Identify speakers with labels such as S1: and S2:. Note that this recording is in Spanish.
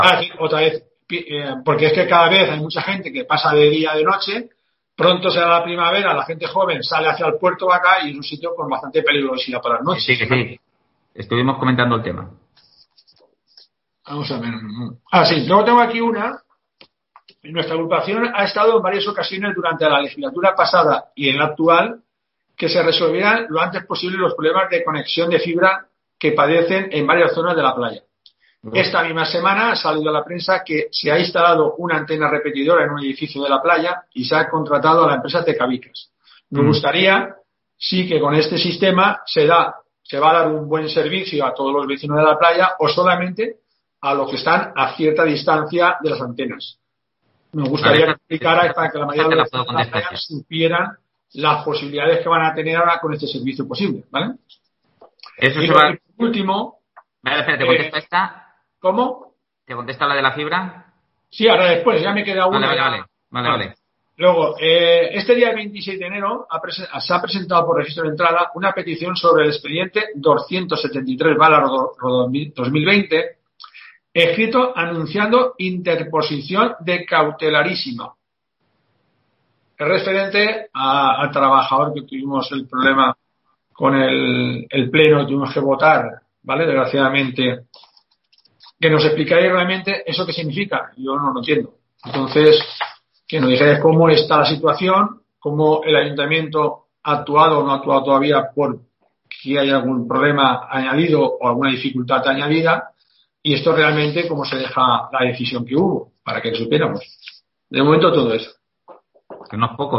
S1: sí, otra vez, porque es que cada vez hay mucha gente que pasa de día a de noche. Pronto será la primavera, la gente joven sale hacia el puerto de acá y es un sitio con bastante peligrosidad para las noches.
S2: Sí, que sí. Estuvimos comentando el tema.
S1: Vamos a ver. Sí, luego tengo aquí una. Nuestra agrupación ha estado en varias ocasiones durante la legislatura pasada y en la actual que se resolvieran lo antes posible los problemas de conexión de fibra que padecen en varias zonas de la playa. Esta misma semana ha salido a la prensa que se ha instalado una antena repetidora en un edificio de la playa y se ha contratado a la empresa Tecabicas. Me gustaría, sí, que con este sistema se va a dar un buen servicio a todos los vecinos de la playa o solamente a los que están a cierta distancia de las antenas. Me gustaría que explicara para que la mayoría de los vecinos de la playa supieran las posibilidades que van a tener ahora con este servicio posible, ¿vale?
S2: Eso
S1: y
S2: se va...
S1: por último...
S2: Vale, espera, ¿te contesta esta?
S1: ¿Cómo?
S2: ¿Te contesta la de la fibra?
S1: Sí, ahora después, ya me queda una.
S2: Vale.
S1: Luego, este día 26 de enero se ha presentado por registro de entrada una petición sobre el expediente 273/2020, escrito anunciando interposición de cautelarísima. Es referente al trabajador que tuvimos el problema con el pleno, tuvimos que votar, ¿vale? Desgraciadamente. Que nos explicáis realmente eso qué significa. Yo no lo entiendo. Entonces, que nos digáis cómo está la situación, cómo el ayuntamiento ha actuado o no ha actuado todavía por si hay algún problema añadido o alguna dificultad añadida, y esto realmente cómo se deja la decisión que hubo, para que lo supiéramos. De momento todo eso.
S2: Que no es poco.